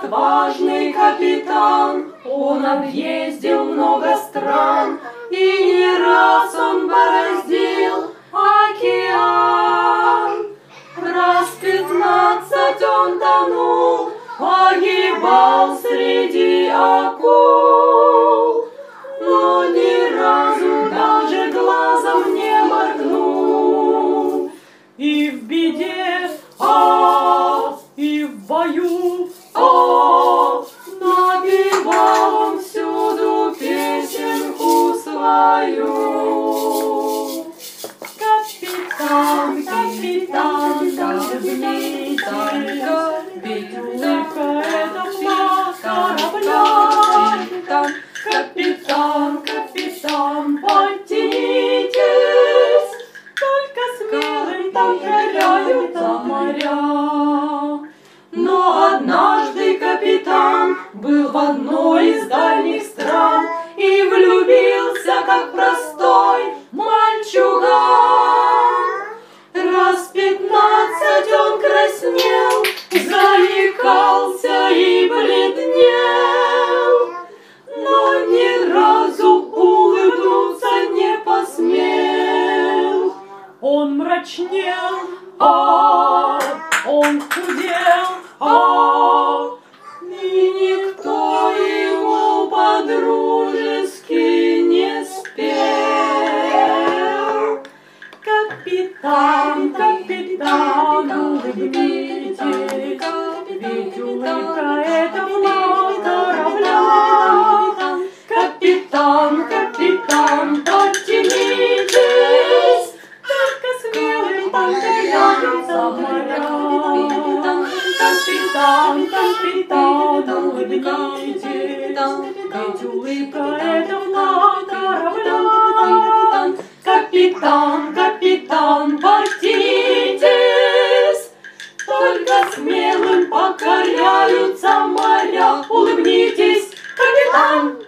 отважный капитан, он объездил много стран, и не раз он бороздил океан. Раз 15 он тонул, погибал среди акул, но ни разу даже глазом не моргнул. И в беде, и в бою, напевал он всюду песенку свою. Капитан, капитан, знаменитый, ведь улыбка — это флаг корабля. Капитан, капитан, подтянитесь, только смелым покоряются моря. Но однажды капитан был в одной из дальних стран и влюбился, как простой мальчуган. Раз 15 он краснел, заикался и бледнел, но ни разу улыбнуться не посмел. Он мрачнел, он худел, и никто ему по-дружески не спел. Капитан, капитан, улыбнитесь, ведь улыбка — это флаг корабля. Капитан, капитан, подтянитесь, только смелым покоряются моря. Капитан, капитан, улыбнитесь, ведь улыбка — это флаг корабля. Капитан, капитан, подтянитесь, только смелым покоряются моря. Улыбнитесь, капитан.